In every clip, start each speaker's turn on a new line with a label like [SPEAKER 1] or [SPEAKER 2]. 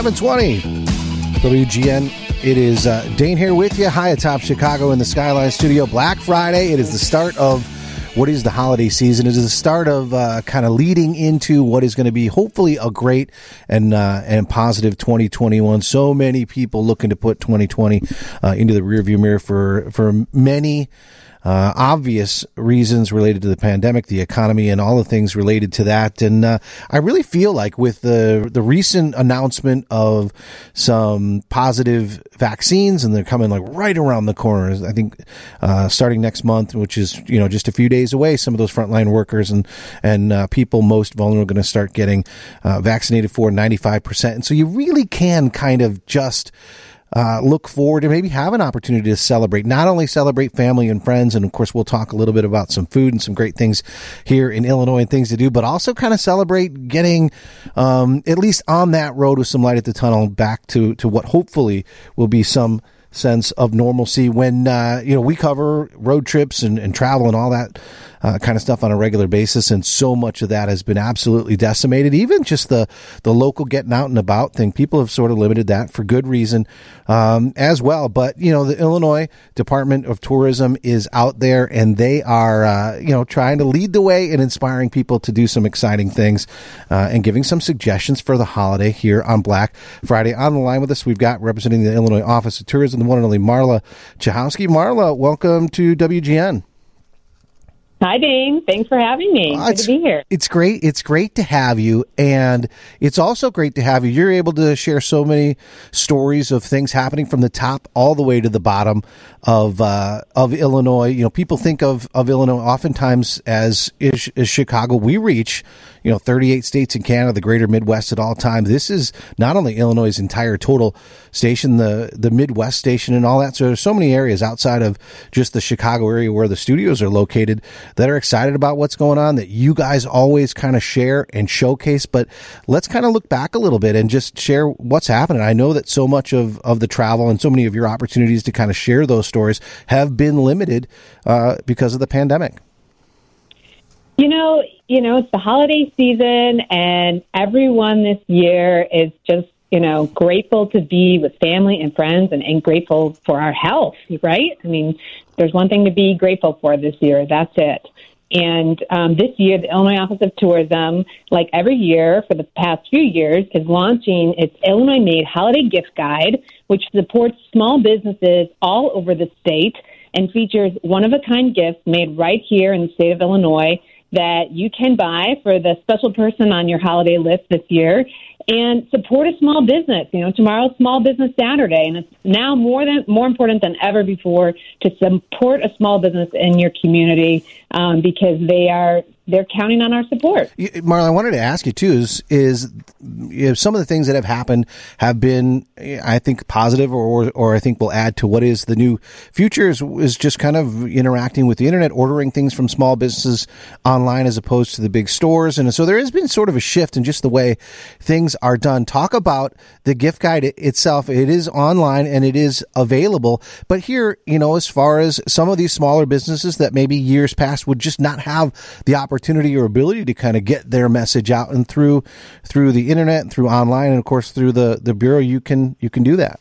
[SPEAKER 1] 720 WGN. It is Dane here with you, high atop Chicago in the Skyline Studio. Black Friday. It is the start of what is the holiday season. It is the start of kind of leading into what is going to be hopefully a great and positive 2021. So many people looking to put 2020 into the rearview mirror for many obvious reasons related to the pandemic, the economy, and all the things related to that. And I really feel like with the recent announcement of some positive vaccines, and they're coming like right around the corner, I think starting next month, which is just a few days away, some of those frontline workers and people most vulnerable are going to start getting vaccinated for 95%. And so you really can kind of just look forward to maybe have an opportunity to celebrate, not only celebrate family and friends. And of course, we'll talk a little bit about some food and some great things here in Illinois and things to do, but also kind of celebrate getting, at least on that road with some light at the tunnel back to what hopefully will be some sense of normalcy when, we cover road trips and travel and all that kind of stuff on a regular basis. And so much of that has been absolutely decimated. Even just the local getting out and about thing, people have sort of limited that for good reason as well. But, the Illinois Department of Tourism is out there, and they are, trying to lead the way in inspiring people to do some exciting things and giving some suggestions for the holiday here on Black Friday. On the line with us, we've got, representing the Illinois Office of Tourism, the one and only Marla Chahowski. Marla, welcome to WGN.
[SPEAKER 2] Hi, Dane. Thanks for having me. Good to be here.
[SPEAKER 1] It's great. It's great to have you. And it's also great to have you. You're able to share so many stories of things happening from the top all the way to the bottom of Illinois. People think of Illinois oftentimes as Chicago. We reach, 38 states in Canada, the greater Midwest at all time. This is not only Illinois' entire total station, the Midwest station and all that. So there's so many areas outside of just the Chicago area where the studios are located that are excited about what's going on, that you guys always kind of share and showcase. But let's kind of look back a little bit and just share what's happening. I know that so much of the travel and so many of your opportunities to kind of share those stories have been limited because of the pandemic.
[SPEAKER 2] It's the holiday season, and everyone this year is just, grateful to be with family and friends and grateful for our health, right? I mean, there's one thing to be grateful for this year. That's it. And this year, the Illinois Office of Tourism, like every year for the past few years, is launching its Illinois-made holiday gift guide, which supports small businesses all over the state and features one-of-a-kind gifts made right here in the state of Illinois that you can buy for the special person on your holiday list this year and support a small business. Tomorrow's Small Business Saturday, and it's now more important than ever before to support a small business in your community because they're counting on our support.
[SPEAKER 1] Marla, I wanted to ask you too, is some of the things that have happened have been, I think, positive or I think will add to what is the new future is just kind of interacting with the internet, ordering things from small businesses online as opposed to the big stores. And so there has been sort of a shift in just the way things are done. Talk about the gift guide itself. It is online and it is available. But here, as far as some of these smaller businesses that maybe years past would just not have the opportunity or ability to kind of get their message out, and through the internet and through online and of course through the bureau, you can do that.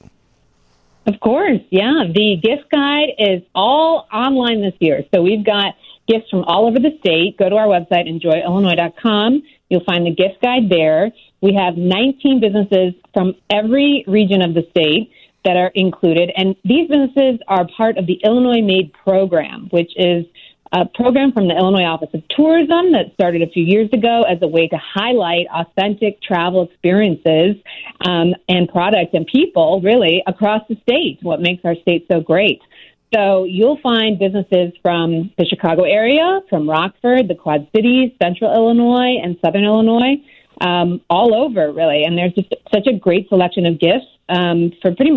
[SPEAKER 2] Of course. Yeah. The gift guide is all online this year. So we've got gifts from all over the state. Go to our website, enjoyillinois.com. You'll find the gift guide there. We have 19 businesses from every region of the state that are included. And these businesses are part of the Illinois Made program, which is a program from the Illinois Office of Tourism that started a few years ago as a way to highlight authentic travel experiences and products and people, really, across the state, what makes our state so great. So you'll find businesses from the Chicago area, from Rockford, the Quad Cities, Central Illinois, and Southern Illinois, all over, really. And there's just such a great selection of gifts for pretty much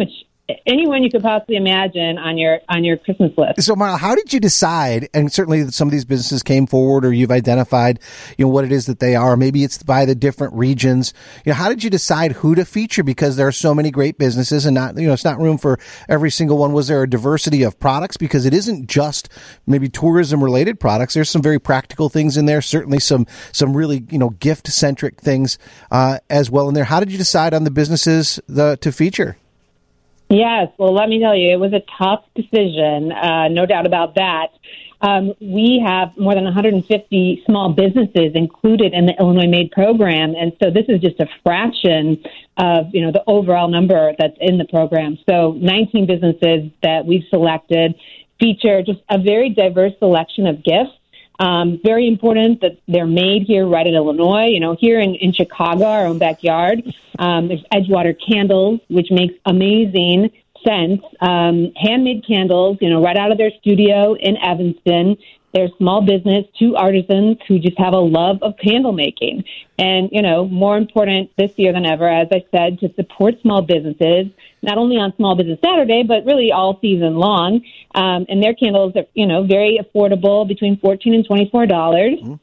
[SPEAKER 2] anyone you could possibly imagine on your Christmas list.
[SPEAKER 1] So, Marla, how did you decide? And certainly, some of these businesses came forward, or you've identified, what it is that they are. Maybe it's by the different regions. How did you decide who to feature? Because there are so many great businesses, and not, it's not room for every single one. Was there a diversity of products? Because it isn't just maybe tourism related products. There's some very practical things in there. Certainly, some really gift centric things as well in there. How did you decide on the businesses to feature?
[SPEAKER 2] Yes, well, let me tell you, it was a tough decision, no doubt about that. We have more than 150 small businesses included in the Illinois Made program, and so this is just a fraction of the overall number that's in the program. So 19 businesses that we've selected feature just a very diverse selection of gifts. Very important that they're made here right in Illinois. Here in Chicago, our own backyard, there's Edgewater Candles, which makes amazing sense. Handmade candles, right out of their studio in Evanston. They're small business, two artisans who just have a love of candle making. And, more important this year than ever, as I said, to support small businesses, not only on Small Business Saturday, but really all season long. And their candles are, very affordable, between $14 and $24. Mm-hmm.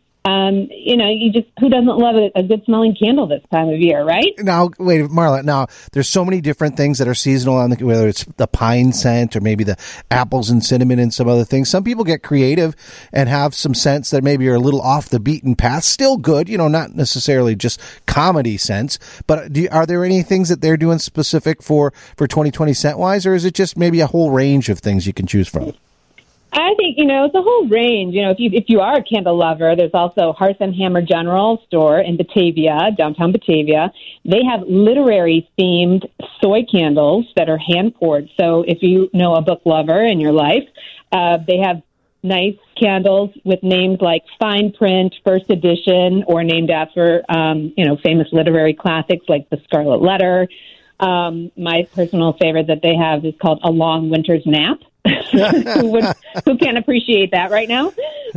[SPEAKER 2] Who doesn't love a good smelling candle this time of year, right?
[SPEAKER 1] Now, wait, Marla, now there's so many different things that are seasonal, whether it's the pine scent or maybe the apples and cinnamon and some other things. Some people get creative and have some scents that maybe are a little off the beaten path. Still good, not necessarily just comedy scents, but are there any things that they're doing specific for 2020 scent-wise, or is it just maybe a whole range of things you can choose from?
[SPEAKER 2] I think, it's a whole range. If you are a candle lover, there's also Hearth and Hammer General Store in Batavia, downtown Batavia. They have literary-themed soy candles that are hand-poured. So if you know a book lover in your life, they have nice candles with names like Fine Print, First Edition, or named after, famous literary classics like The Scarlet Letter. My personal favorite that they have is called A Long Winter's Nap. Who can't appreciate that right now?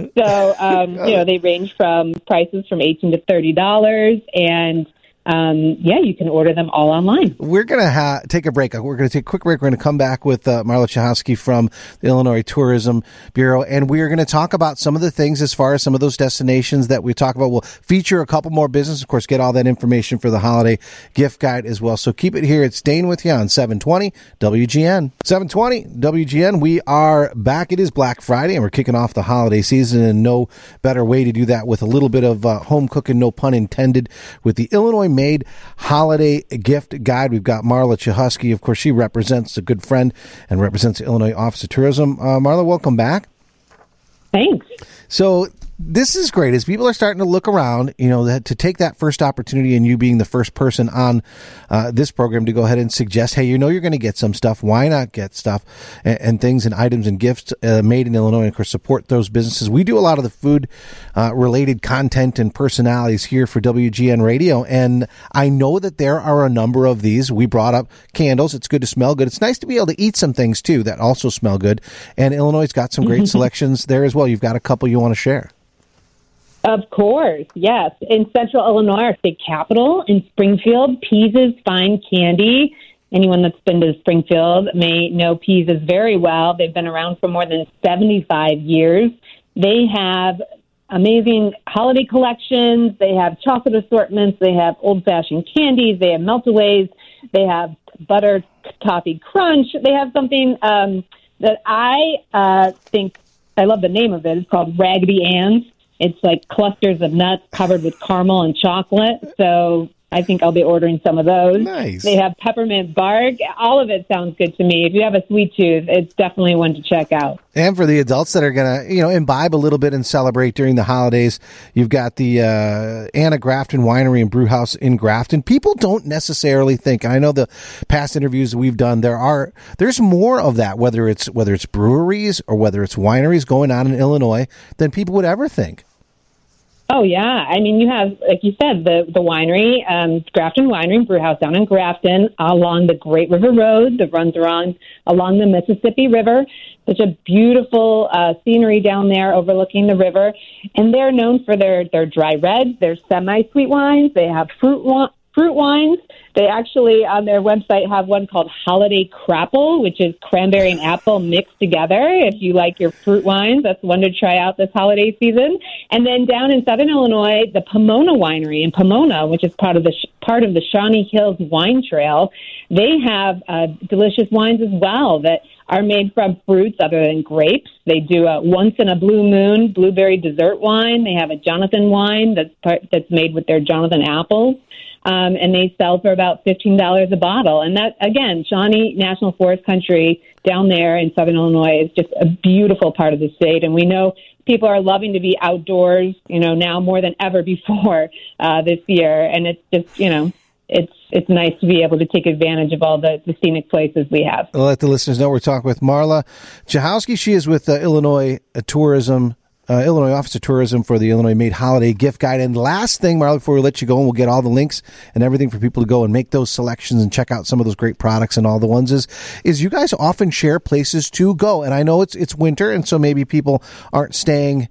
[SPEAKER 2] So, they range from prices from $18 to $30, and you can order them all online.
[SPEAKER 1] We're going to take a break. We're going to take a quick break. We're going to come back with Marla Chehosky from the Illinois Tourism Bureau, and we are going to talk about some of the things as far as some of those destinations that we talk about. We'll feature a couple more businesses. Of course, get all that information for the holiday gift guide as well. So keep it here. It's Dane with you on 720 WGN. 720 WGN. We are back. It is Black Friday, and we're kicking off the holiday season, and no better way to do that with a little bit of home cooking, no pun intended, with the Illinois Made holiday gift guide. We've got Marla Chehosky. Of course, she represents a good friend and represents the Illinois Office of Tourism. Marla, welcome back.
[SPEAKER 2] Thanks.
[SPEAKER 1] So this is great as people are starting to look around, to take that first opportunity, and you being the first person on this program to go ahead and suggest, hey, you're going to get some stuff. Why not get stuff and things and items and gifts made in Illinois, and of course support those businesses. We do a lot of the food related content and personalities here for WGN Radio, and I know that there are a number of these. We brought up candles. It's good to smell good. It's nice to be able to eat some things too that also smell good, and Illinois' got some great selections there as well. You've got a couple you want to share.
[SPEAKER 2] Of course, yes. In Central Illinois, our state capital, in Springfield, Pease's Fine Candy. Anyone that's been to Springfield may know Pease's very well. They've been around for more than 75 years. They have amazing holiday collections. They have chocolate assortments. They have old-fashioned candies. They have melt-aways. They have butter toffee crunch. They have something that I think, I love the name of it. It's called Raggedy Ann's. It's like clusters of nuts covered with caramel and chocolate. So I think I'll be ordering some of those.
[SPEAKER 1] Nice.
[SPEAKER 2] They have peppermint bark. All of it sounds good to me. If you have a sweet tooth, it's definitely one to check out.
[SPEAKER 1] And for the adults that are going to, imbibe a little bit and celebrate during the holidays, you've got the Anna Grafton Winery and Brewhouse in Grafton. People don't necessarily think, and I know the past interviews that we've done, there's more of that, whether it's breweries or whether it's wineries going on in Illinois than people would ever think.
[SPEAKER 2] Oh, yeah. I mean, you have, like you said, the winery, Grafton Winery and Brewhouse down in Grafton along the Great River Road that runs along the Mississippi River. Such a beautiful scenery down there overlooking the river. And they're known for their dry reds, their semi-sweet wines. They have fruit fruit wines. They actually, on their website, have one called Holiday Crapple, which is cranberry and apple mixed together. If you like your fruit wines, that's one to try out this holiday season. And then down in Southern Illinois, the Pomona Winery in Pomona, which is part of the Shawnee Hills Wine Trail, they have delicious wines as well that are made from fruits other than grapes. They do a once in a blue moon blueberry dessert wine. They have a Jonathan wine that's made with their Jonathan apples. And they sell for about $15 a bottle. And that, again, Shawnee National Forest Country down there in Southern Illinois is just a beautiful part of the state. And we know people are loving to be outdoors, now more than ever before this year. And it's just, it's nice to be able to take advantage of all the scenic places we have.
[SPEAKER 1] I'll let the listeners know we're talking with Marla Jahowski. She is with Illinois Office of Tourism for the Illinois Made Holiday Gift Guide. And last thing, Marla, before we let you go, and we'll get all the links and everything for people to go and make those selections and check out some of those great products and all the ones, is you guys often share places to go. And I know it's winter, and so maybe people aren't staying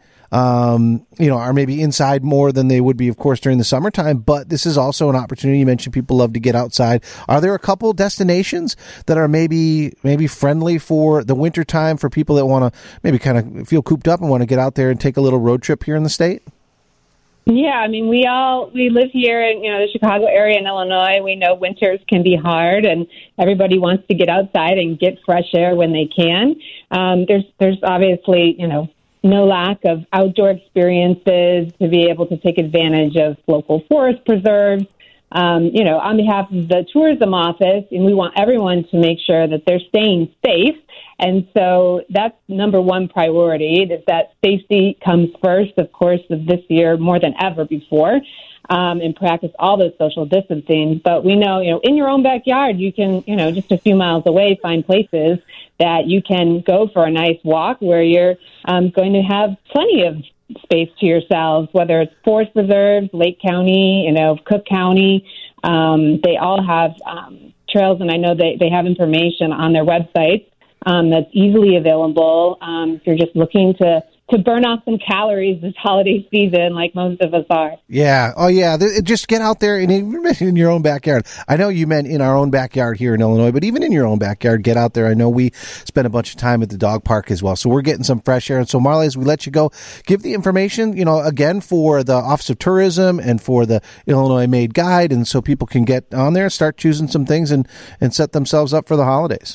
[SPEAKER 1] are maybe inside more than they would be, of course, during the summertime. But this is also an opportunity. You mentioned people love to get outside. Are there a couple destinations that are maybe friendly for the wintertime for people that want to maybe kind of feel cooped up and want to get out there and take a little road trip here in the state?
[SPEAKER 2] Yeah, I mean, we live here in the Chicago area in Illinois. We know winters can be hard, and everybody wants to get outside and get fresh air when they can. There's obviously no lack of outdoor experiences to be able to take advantage of local forest preserves. On behalf of the tourism office, and we want everyone to make sure that they're staying safe. And so that's number one priority, is that safety comes first, of course, this year more than ever before, and practice all those social distancing. But we know, in your own backyard, you can, just a few miles away, find places that you can go for a nice walk where you're going to have plenty of space to yourselves, whether it's forest preserves, Lake County, Cook County. They all have trails, and I know they have information on their websites that's easily available if you're just looking to burn off some calories this holiday season, like most of us are.
[SPEAKER 1] Yeah. Oh, yeah. Just get out there and in your own backyard. I know you meant in our own backyard here in Illinois, but even in your own backyard, get out there. I know we spent a bunch of time at the dog park as well, so we're getting some fresh air. And so, Marla, as we let you go, give the information, again, for the Office of Tourism and for the Illinois Made Guide, and so people can get on there, start choosing some things, and set themselves up for the holidays.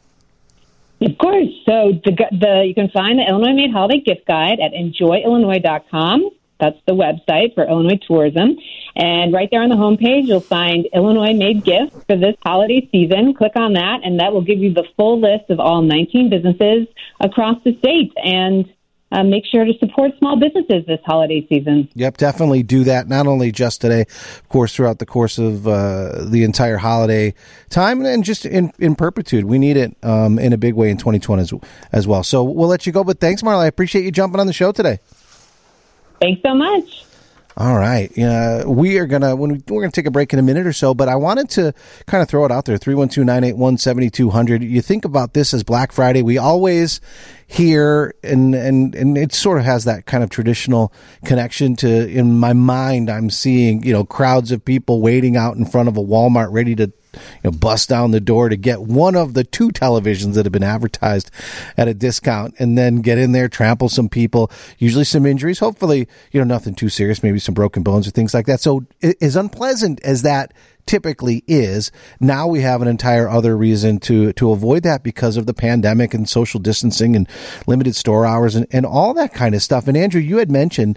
[SPEAKER 2] Of course. So you can find the Illinois Made Holiday Gift Guide at enjoyillinois.com. That's the website for Illinois Tourism. And right there on the homepage, you'll find Illinois Made Gifts for this holiday season. Click on that, and that will give you the full list of all 19 businesses across the state. And make sure to support small businesses this holiday season.
[SPEAKER 1] Yep, definitely do that. Not only just today, of course, throughout the course of the entire holiday time, and just in perpetuity. We need it in a big way in 2020 as well. So we'll let you go, but thanks, Marla. I appreciate you jumping on the show today.
[SPEAKER 2] Thanks so much.
[SPEAKER 1] All right. We're gonna take a break in a minute or so, but I wanted to kind of throw it out there. 312-981-7200. You think about this as Black Friday. We always hear, and it sort of has that kind of traditional connection to, in my mind, I'm seeing, crowds of people waiting out in front of a Walmart ready to bust down the door to get one of the two televisions that have been advertised at a discount, and then get in there, trample some people, usually some injuries, hopefully, nothing too serious, maybe some broken bones or things like that. So as unpleasant as that typically is, now we have an entire other reason to avoid that because of the pandemic and social distancing and limited store hours and all that kind of stuff. And Andrew, you had mentioned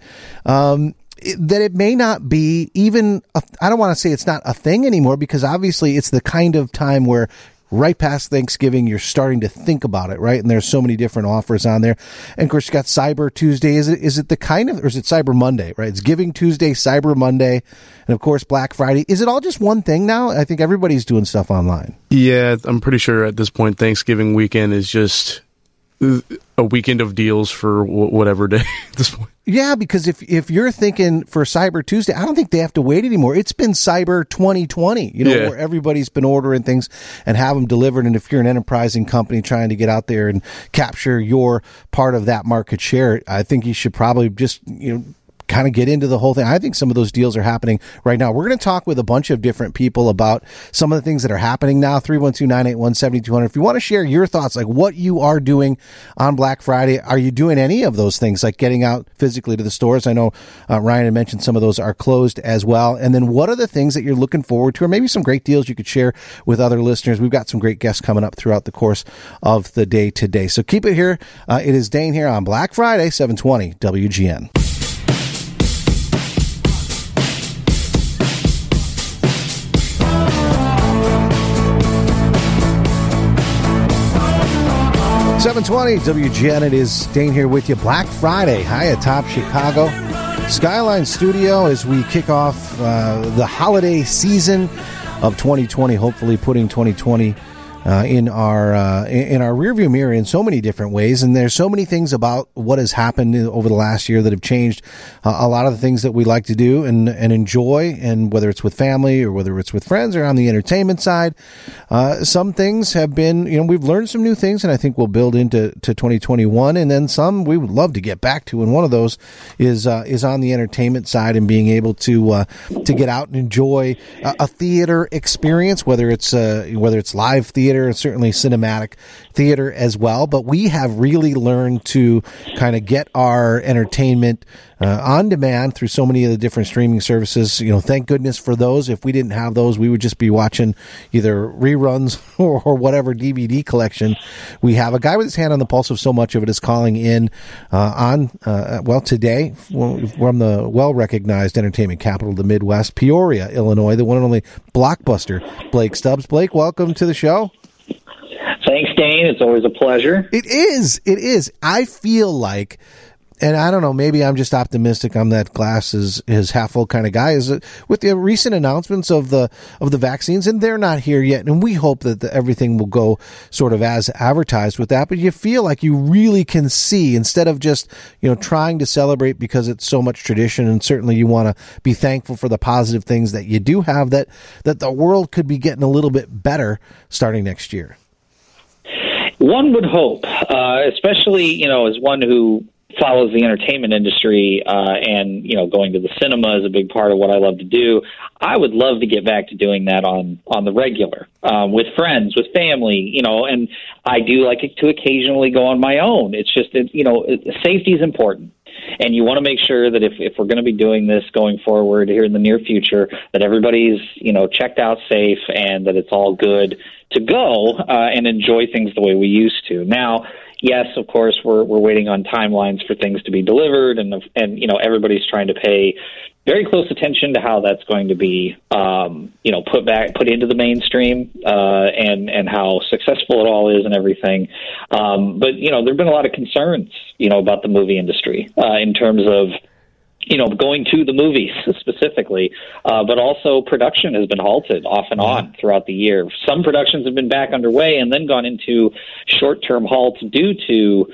[SPEAKER 1] that it may not be even, I don't want to say it's not a thing anymore, because obviously it's the kind of time where right past Thanksgiving, you're starting to think about it, right? And there's so many different offers on there. And of course, you got Cyber Tuesday. Is it the kind of, or is it Cyber Monday, right? It's Giving Tuesday, Cyber Monday, and of course, Black Friday. Is it all just one thing now? I think everybody's doing stuff online. Yeah,
[SPEAKER 3] I'm pretty sure at this point, Thanksgiving weekend is just a weekend of deals for whatever day at this point.
[SPEAKER 1] Yeah, because if you're thinking for Cyber Tuesday, I don't think they have to wait anymore. It's been Cyber 2020, where everybody's been ordering things and have them delivered. And if you're an enterprising company trying to get out there and capture your part of that market share, I think you should probably just, kind of get into the whole thing. I think some of those deals are happening right now. We're going to talk with a bunch of different people about some of the things that are happening now. 312-981-7200. If you want to share your thoughts, like what you are doing on Black Friday, are you doing any of those things, like getting out physically to the stores? I know Ryan had mentioned some of those are closed as well. And then what are the things that you're looking forward to, or maybe some great deals you could share with other listeners? We've got some great guests coming up throughout the course of the day today. So keep it here. It is Dane here on Black Friday, 720 WGN. .720 WGN. It is Dane here with you. Black Friday, high atop Chicago Skyline Studio as we kick off the holiday season of 2020. Hopefully, putting 2020 in our rearview mirror in so many different ways. And there's so many things about what has happened over the last year that have changed a lot of the things that we like to do and enjoy, and whether it's with family or whether it's with friends or on the entertainment side. Some things have been, we've learned some new things, and I think we'll build into 2021. And then some we would love to get back to. And one of those is on the entertainment side and being able to get out and enjoy a theater experience, whether it's live theater, and certainly cinematic theater as well. But we have really learned to kind of get our entertainment on demand through so many of the different streaming services. Thank goodness for those. If we didn't have those, we would just be watching either reruns or whatever DVD collection we have. A guy with his hand on the pulse of so much of it is calling in today from the well-recognized entertainment capital of the Midwest, Peoria, Illinois, the one and only Blockbuster, Blake Stubbs. Blake, welcome to the show.
[SPEAKER 4] Thanks, Dane. It's always a pleasure.
[SPEAKER 1] It is. I feel like, and I don't know, maybe I'm just optimistic. I'm that glass is half full kind of guy. Is it, with the recent announcements of the vaccines, and they're not here yet, and we hope that everything will go sort of as advertised with that. But you feel like you really can see, instead of just trying to celebrate because it's so much tradition, and certainly you want to be thankful for the positive things that you do have, that the world could be getting a little bit better starting next year.
[SPEAKER 4] One would hope, especially, as one who follows the entertainment industry and, going to the cinema is a big part of what I love to do. I would love to get back to doing that on the regular with friends, with family, and I do like to occasionally go on my own. It's just, safety is important. And you want to make sure that if we're going to be doing this going forward here in the near future, that everybody's, checked out safe and that it's all good to go and enjoy things the way we used to. Now, yes, of course, we're waiting on timelines for things to be delivered, and everybody's trying to pay very close attention to how that's going to be, put into the mainstream, and how successful it all is and everything. But there've been a lot of concerns, about the movie industry, in terms of, going to the movies specifically, but also production has been halted off and on throughout the year. Some productions have been back underway and then gone into short-term halts due to,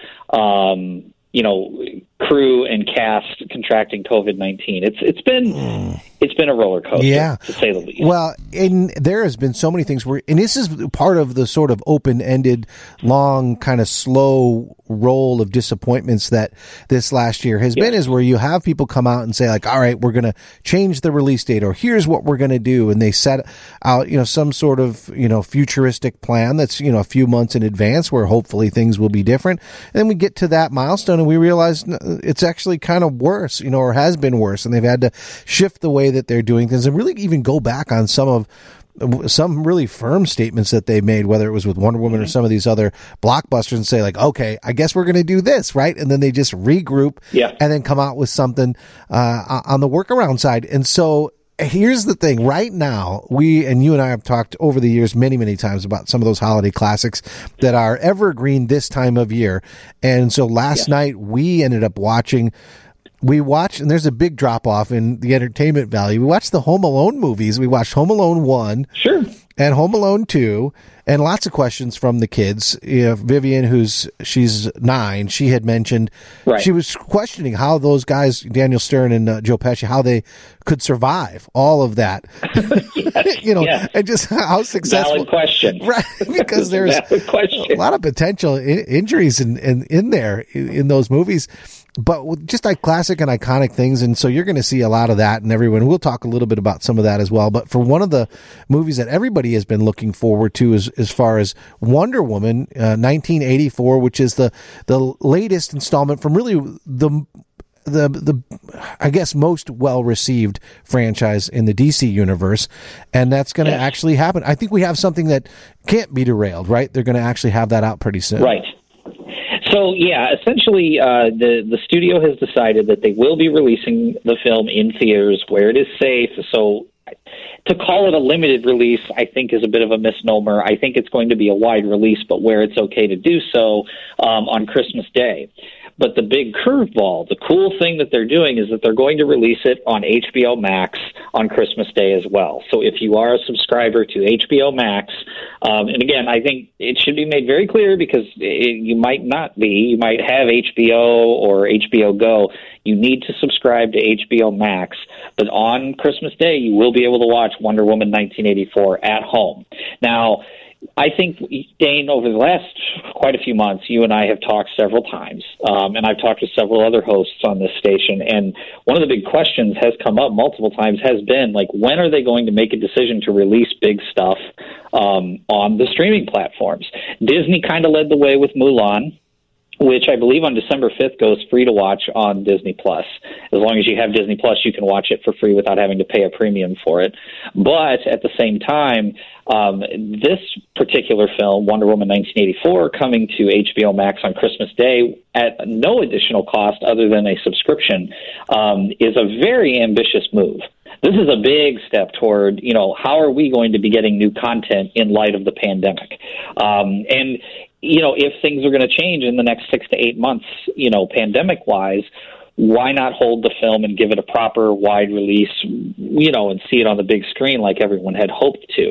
[SPEAKER 4] crew and cast contracting COVID-19. It's been a roller coaster, to say the least.
[SPEAKER 1] Well, and there has been so many things and this is part of the sort of open-ended, long, kind of slow roll of disappointments that this last year has been, is where you have people come out and say, like, all right, we're going to change the release date, or here's what we're going to do. And they set out, some sort of, futuristic plan that's, a few months in advance, where hopefully things will be different. And then we get to that milestone and we realize it's actually kind of worse, or has been worse. And they've had to shift the way that they're doing things and really even go back on some really firm statements that they made, whether it was with Wonder Woman or some of these other blockbusters, and say, like, okay, I guess we're going to do this, right? And then they just regroup and then come out with something on the workaround side. And so here's the thing. Right now, you and I have talked over the years many, many times about some of those holiday classics that are evergreen this time of year. And so last night we ended up watching, and there's a big drop-off in the entertainment value. We watched the Home Alone movies. We watched Home Alone 1 and Home Alone 2, and lots of questions from the kids. Vivian, she's 9, she had mentioned she was questioning how those guys, Daniel Stern and Joe Pesci, how they could survive all of that. And just how successful.
[SPEAKER 4] Valid question,
[SPEAKER 1] right? Because there's a lot of potential injuries in there in those movies. But with just like classic and iconic things, and so you're going to see a lot of that, and we'll talk a little bit about some of that as well. But for one of the movies that everybody has been looking forward to, as far as Wonder Woman 1984, which is the latest installment from really the I guess most well received franchise in the DC universe, and that's going to actually happen. I think we have something that can't be derailed, right? They're going to actually have that out pretty soon,
[SPEAKER 4] right? So, essentially, the studio has decided that they will be releasing the film in theaters where it is safe. So to call it a limited release, I think, is a bit of a misnomer. I think it's going to be a wide release, but where it's okay to do so on Christmas Day. But the big curveball, the cool thing that they're doing is that they're going to release it on HBO Max on Christmas Day as well. So if you are a subscriber to HBO Max, and again, I think it should be made very clear because you might not be. You might have HBO or HBO Go. You need to subscribe to HBO Max. But on Christmas Day, you will be able to watch Wonder Woman 1984 at home. Now, I think, Dane, over the last quite a few months, you and I have talked several times, and I've talked to several other hosts on this station, and one of the big questions has come up multiple times has been, like, when are they going to make a decision to release big stuff on the streaming platforms? Disney kind of led the way with Mulan, which I believe on December 5th goes free to watch on Disney+. As long as you have Disney+, you can watch it for free without having to pay a premium for it. But at the same time, this particular film, Wonder Woman 1984, coming to HBO Max on Christmas Day at no additional cost other than a subscription, is a very ambitious move. This is a big step toward, how are we going to be getting new content in light of the pandemic? And if things are going to change in the next 6 to 8 months, pandemic-wise, why not hold the film and give it a proper wide release, and see it on the big screen like everyone had hoped to?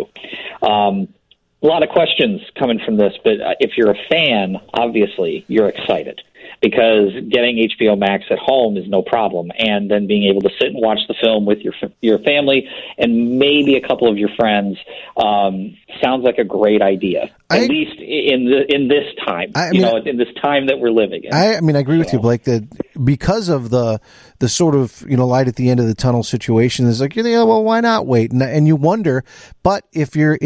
[SPEAKER 4] A lot of questions coming from this, but if you're a fan, obviously you're excited because getting HBO Max at home is no problem, and then being able to sit and watch the film with your family and maybe a couple of your friends sounds like a great idea. At least in this time, in this time that we're living in. I
[SPEAKER 1] agree with you, Blake, that because of the sort of light at the end of the tunnel situation is like, well, why not wait? And you wonder, but if you're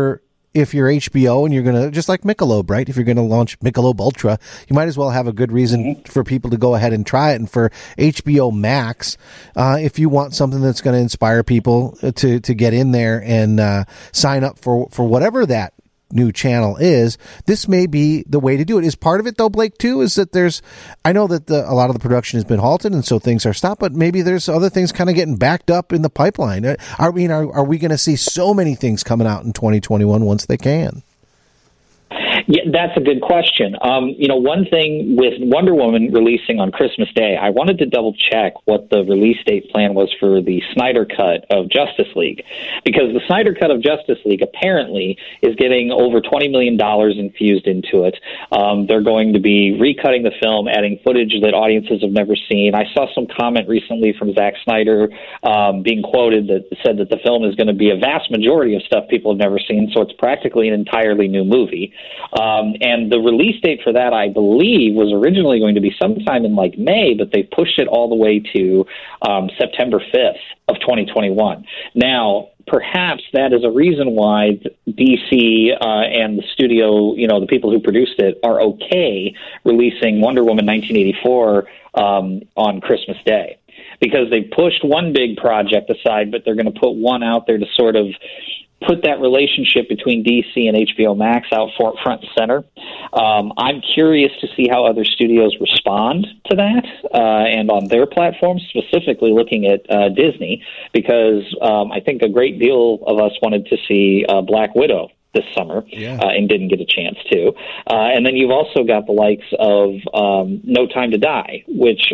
[SPEAKER 1] HBO and you're going to, just like Michelob, right? If you're going to launch Michelob Ultra, you might as well have a good reason for people to go ahead and try it. And for HBO Max, if you want something that's going to inspire people to get in there and sign up for whatever that new channel is, this may be the way to do it. Is part of it, though, Blake, too, is that I know that a lot of the production has been halted and so things are stopped, but maybe there's other things kind of getting backed up in the pipeline. Are we going to see so many things coming out in 2021 once they can?
[SPEAKER 4] Yeah, that's a good question. One thing with Wonder Woman releasing on Christmas Day, I wanted to double check what the release date plan was for the Snyder Cut of Justice League, because the Snyder Cut of Justice League apparently is getting over $20 million infused into it. They're going to be recutting the film, adding footage that audiences have never seen. I saw some comment recently from Zack Snyder being quoted that said that the film is going to be a vast majority of stuff people have never seen, so it's practically an entirely new movie. And the release date for that, I believe, was originally going to be sometime in May, but they pushed it all the way to September 5th of 2021. Now, perhaps that is a reason why DC and the studio, the people who produced it, are okay releasing Wonder Woman 1984 on Christmas Day. Because they pushed one big project aside, but they're going to put one out there to sort of put that relationship between DC and HBO Max out front and center. I'm curious to see how other studios respond to that and on their platforms, specifically looking at Disney, because I think a great deal of us wanted to see Black Widow this summer and didn't get a chance to. And then you've also got the likes of No Time to Die, which is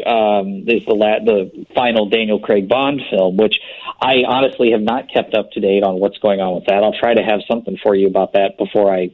[SPEAKER 4] the final Daniel Craig Bond film, which I honestly have not kept up to date on what's going on with that. I'll try to have something for you about that before I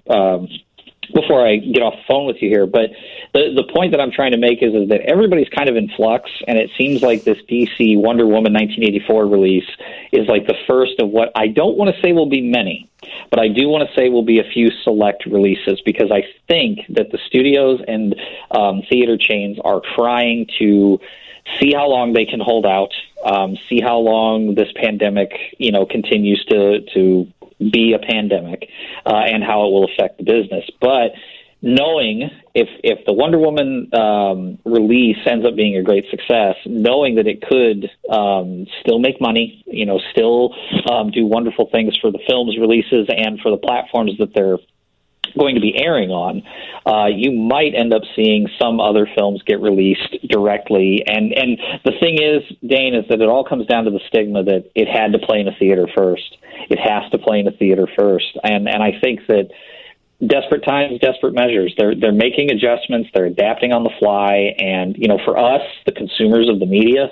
[SPEAKER 4] get off the phone with you here. But the point that I'm trying to make is that everybody's kind of in flux, and it seems like this DC Wonder Woman 1984 release is like the first of what I don't want to say will be many, but I do want to say will be a few select releases, because I think that the studios and theater chains are trying to see how long they can hold out, see how long this pandemic, continues to be a pandemic, and how it will affect the business. But knowing if the Wonder Woman release ends up being a great success, knowing that it could still make money, still do wonderful things for the film's releases and for the platforms that they're going to be airing on, you might end up seeing some other films get released directly. And the thing is, Dane, is that it all comes down to the stigma that it had to play in a theater first. It has to play in a theater first. And I think that desperate times, desperate measures. They're making adjustments. They're adapting on the fly. And, for us, the consumers of the media,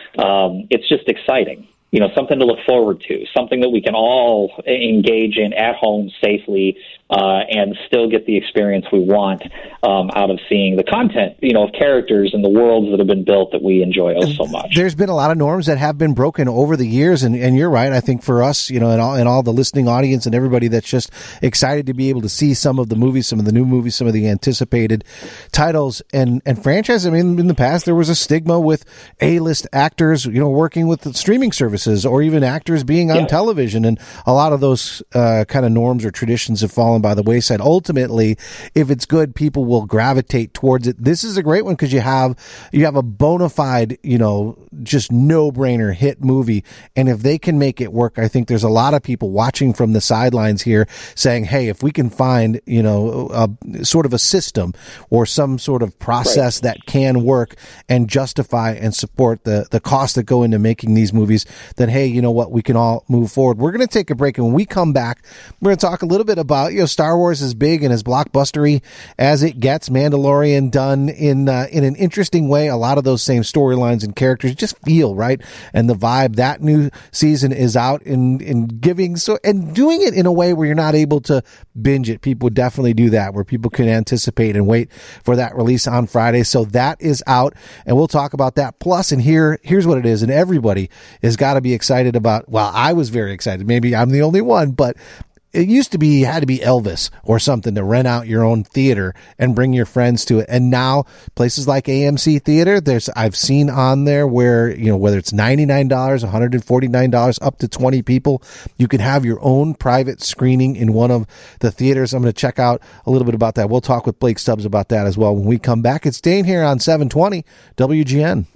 [SPEAKER 4] it's just exciting. Something to look forward to, something that we can all engage in at home safely, and still get the experience we want out of seeing the content, of characters and the worlds that have been built that we enjoy so much.
[SPEAKER 1] There's been a lot of norms that have been broken over the years, and you're right. I think for us, and all the listening audience and everybody that's just excited to be able to see some of the movies, some of the new movies, some of the anticipated titles and franchises. I mean, in the past, there was a stigma with A-list actors, working with the streaming services, or even actors being on television, and a lot of those kind of norms or traditions have fallen by the wayside. Ultimately, if it's good, people will gravitate towards it. This is a great one because you have a bona fide, just no-brainer hit movie, and if they can make it work, I think there's a lot of people watching from the sidelines here saying, hey, if we can find, a sort of a system or some sort of process that can work and justify and support the costs that go into making these movies, then hey, you know what, we can all move forward. We're going to take a break, and when we come back, we're going to talk a little bit about, Star Wars is big and as blockbustery as it gets. Mandalorian done in an interesting way. A lot of those same storylines and characters just feel right, and the vibe. That new season is out in giving and doing it in a way where you're not able to binge it. People would definitely do that, where people can anticipate and wait for that release on Friday. So that is out, and we'll talk about that. Plus, and here's what it is, and everybody has got to be excited about. Well, I was very excited. Maybe I'm the only one, but it used to be, you had to be Elvis or something to rent out your own theater and bring your friends to it. And now places like AMC Theater, I've seen on there where, whether it's $99, $149, up to 20 people, you can have your own private screening in one of the theaters. I'm going to check out a little bit about that. We'll talk with Blake Stubbs about that as well when we come back. It's Dane here on 720 WGN.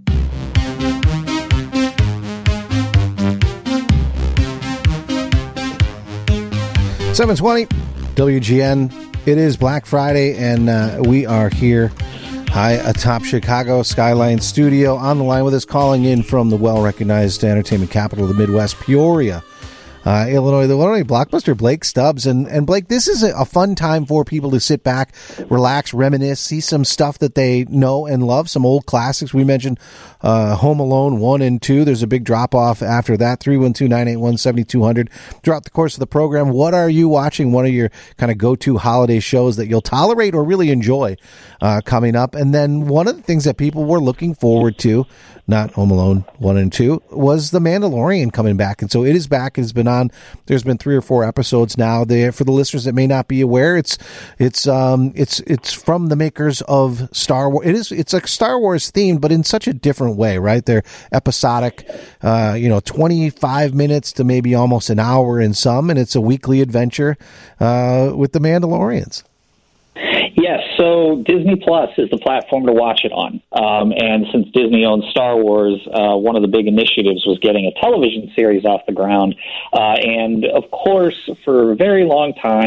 [SPEAKER 1] 720 WGN. It is Black Friday, and we are here high atop Chicago Skyline Studio. On the line with us, calling in from the well-recognized entertainment capital of the Midwest, Peoria, Illinois, the Illinois blockbuster, Blake Stubbs. And Blake, this is a fun time for people to sit back, relax, reminisce, see some stuff that they know and love, some old classics. We mentioned Home Alone 1 and 2. There's a big drop-off after that, 312-981-7200. Throughout the course of the program, what are you watching? What are your kind of go-to holiday shows that you'll tolerate or really enjoy coming up? And then one of the things that people were looking forward to, not Home Alone 1 and 2, was The Mandalorian coming back. And so it is back. It has been on. There's been 3 or 4 episodes now. For the listeners that may not be aware, it's from the makers of Star Wars. It's a Star Wars themed, but in such a different way, right? They're episodic, 25 minutes to maybe almost an hour in some, and it's a weekly adventure with the Mandalorians.
[SPEAKER 4] Yes, so Disney Plus is the platform to watch it on. And since Disney owns Star Wars, one of the big initiatives was getting a television series off the ground. And of course, for a very long time,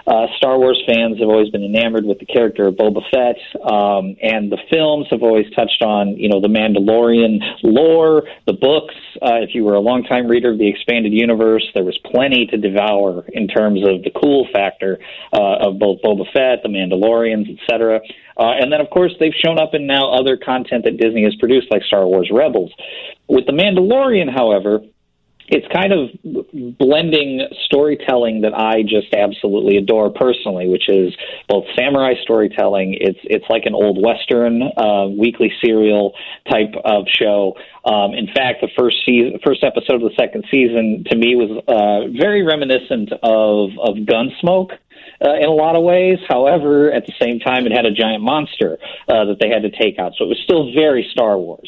[SPEAKER 4] Star Wars fans have always been enamored with the character of Boba Fett, and the films have always touched on, the Mandalorian lore, the books. If you were a longtime reader of the expanded universe, there was plenty to devour in terms of the cool factor of both Boba Fett, the Mandalorians, etc. And then, of course, they've shown up in now other content that Disney has produced, like Star Wars Rebels. With the Mandalorian, however, it's kind of blending storytelling that I just absolutely adore personally, which is both samurai storytelling. It's like an old Western weekly serial type of show. In fact, the first episode of the second season to me was very reminiscent of Gunsmoke. In a lot of ways. However, at the same time, it had a giant monster that they had to take out. So it was still very Star Wars.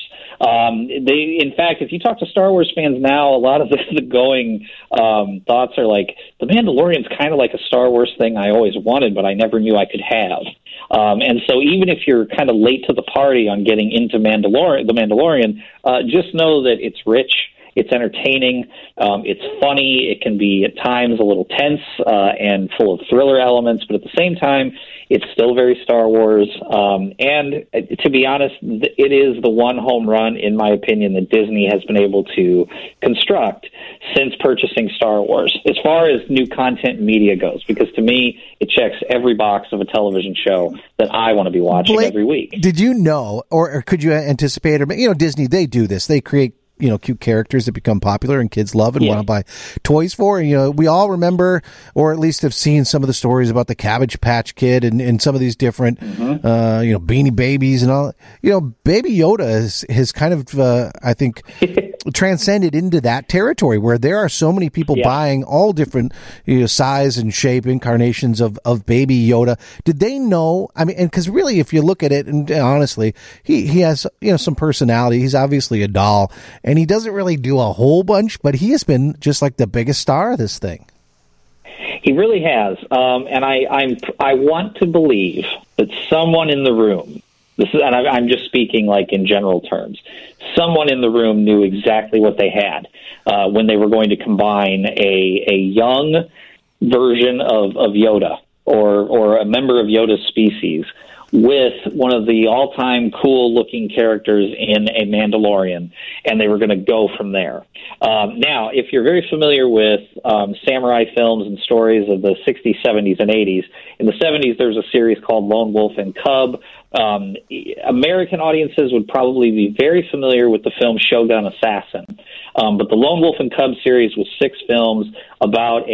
[SPEAKER 4] In fact, if you talk to Star Wars fans now, a lot of the going thoughts are like, The Mandalorian's kind of like a Star Wars thing I always wanted, but I never knew I could have. And so even if you're kind of late to the party on getting into The Mandalorian, just know that it's rich. It's entertaining. It's funny. It can be at times a little tense and full of thriller elements, but at the same time, it's still very Star Wars. And to be honest, it is the one home run, in my opinion, that Disney has been able to construct since purchasing Star Wars, as far as new content and media goes, because to me, it checks every box of a television show that I want to be watching every week.
[SPEAKER 1] Did you know, or could you anticipate, or Disney, they do this. They create cute characters that become popular and kids love and want to buy toys for. And, we all remember, or at least have seen some of the stories about the Cabbage Patch Kid and some of these different, Beanie Babies and all. Baby Yoda has kind of, I think, transcended into that territory where there are so many people buying all different size and shape incarnations of Baby Yoda. Did they know? I mean, and because really, if you look at it, and honestly, he has some personality. He's obviously a doll, and he doesn't really do a whole bunch, but he has been just like the biggest star of this thing.
[SPEAKER 4] He really has, and I want to believe that someone in the room. And I'm just speaking like in general terms. Someone in the room knew exactly what they had when they were going to combine a young version of Yoda or a member of Yoda's species with one of the all-time cool-looking characters in a Mandalorian, and they were going to go from there. Now, if you're very familiar with samurai films and stories of the 60s, 70s, and 80s, in the 70s there's a series called Lone Wolf and Cub. American audiences would probably be very familiar with the film Shogun Assassin. But the Lone Wolf and Cub series was 6 films about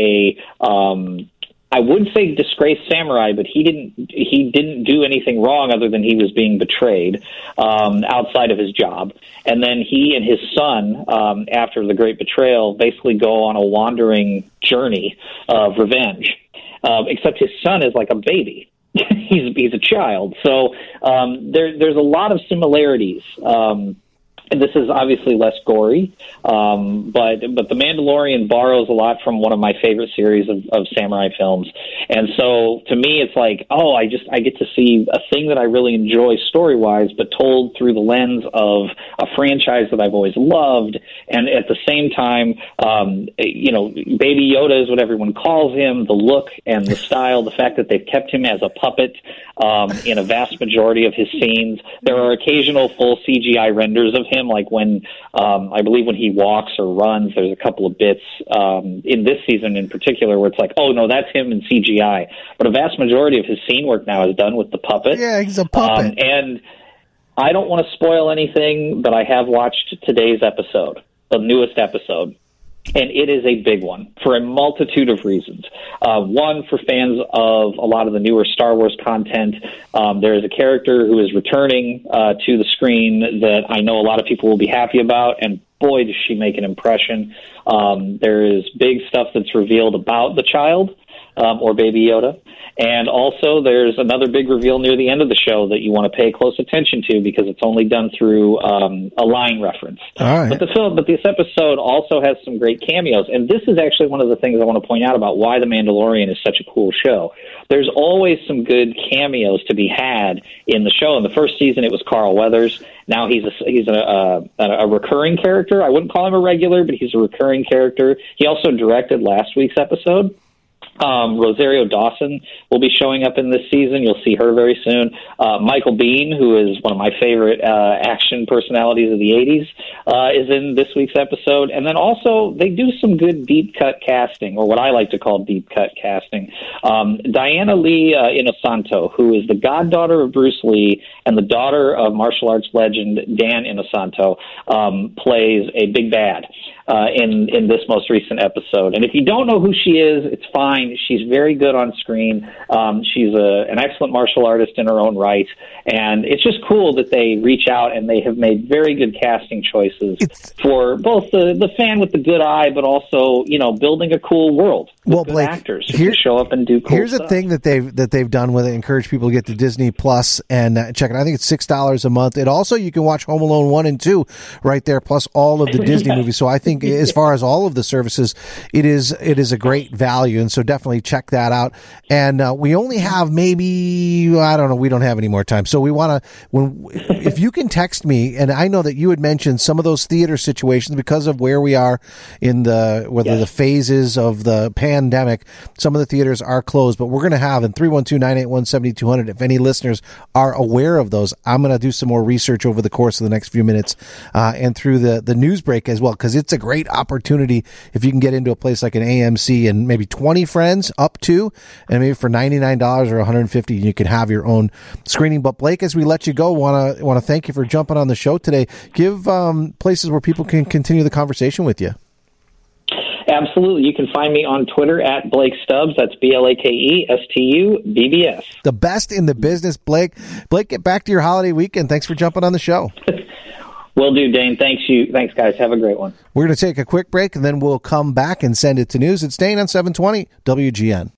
[SPEAKER 4] I would say disgraced samurai, but he didn't do anything wrong other than he was being betrayed outside of his job. And then he and his son, after the great betrayal, basically go on a wandering journey of revenge. Except his son is like a baby. He's a child. So there's a lot of similarities. And this is obviously less gory, but The Mandalorian borrows a lot from one of my favorite series of samurai films. And so to me, it's like, I get to see a thing that I really enjoy story-wise, but told through the lens of a franchise that I've always loved. And at the same time, Baby Yoda is what everyone calls him, the look and the style, the fact that they've kept him as a puppet in a vast majority of his scenes. There are occasional full CGI renders of him, like when I believe when he walks or runs, there's a couple of bits in this season in particular where it's like, oh no, that's him in CGI. But a vast majority of his scene work now is done with the puppet.
[SPEAKER 1] Yeah, he's a puppet.
[SPEAKER 4] And I don't want to spoil anything, but I have watched today's episode, the newest episode. And it is a big one for a multitude of reasons. One, for fans of a lot of the newer Star Wars content, there is a character who is returning to the screen that I know a lot of people will be happy about, and boy, does she make an impression. There is big stuff that's revealed about the child, or Baby Yoda. And also, there's another big reveal near the end of the show that you want to pay close attention to because it's only done through a line reference.
[SPEAKER 1] All right.
[SPEAKER 4] But this episode also has some great cameos, and this is actually one of the things I want to point out about why The Mandalorian is such a cool show. There's always some good cameos to be had in the show. In the first season, it was Carl Weathers. Now he's a recurring character. I wouldn't call him a regular, but he's a recurring character. He also directed last week's episode. Rosario Dawson will be showing up in this season. You'll see her very soon. Michael Biehn, who is one of my favorite action personalities of the 80s, is in this week's episode. And then also, they do some good deep cut casting, or what I like to call deep cut casting. Diana Lee Inosanto, who is the goddaughter of Bruce Lee and the daughter of martial arts legend Dan Inosanto, plays a big bad in this most recent episode. And if you don't know who she is, it's fine. She's very good on screen. She's an excellent martial artist in her own right. And it's just cool that they reach out and they have made very good casting choices for both the fan with the good eye, but also, building a cool world with good Blake, actors who can show up and do cool
[SPEAKER 1] here's
[SPEAKER 4] stuff.
[SPEAKER 1] The thing that they've done with it, encourage people to get to Disney Plus and check it. I think it's $6 a month. It also, you can watch Home Alone 1 and 2 right there, plus all of the Disney movies. So I think as far as all of the services, it is a great value. And so definitely check that out. And we only have maybe, I don't know, we don't have any more time. So we want to, if you can text me, and I know that you had mentioned some of those theater situations because of where we are in the phases of the pandemic, some of the theaters are closed, but we're going to have in 312-981-7200, if any listeners are aware of those, I'm going to do some more research over the course of the next few minutes and through the news break as well, because it's a great opportunity if you can get into a place like an AMC and maybe 20 friends up to, and maybe for $99 or $150 you can have your own screening. But Blake, as we let you go, want to thank you for jumping on the show today. Give places where people can continue the conversation with you.
[SPEAKER 4] Absolutely. You can find me on Twitter at Blake Stubbs. That's BlakeStubbs.
[SPEAKER 1] The best in the business, Blake. Blake, get back to your holiday weekend. Thanks for jumping on the show.
[SPEAKER 4] Will do, Dane. Thanks, guys. Have a great one.
[SPEAKER 1] We're going to take a quick break, and then we'll come back and send it to news. It's Dane on 720 WGN.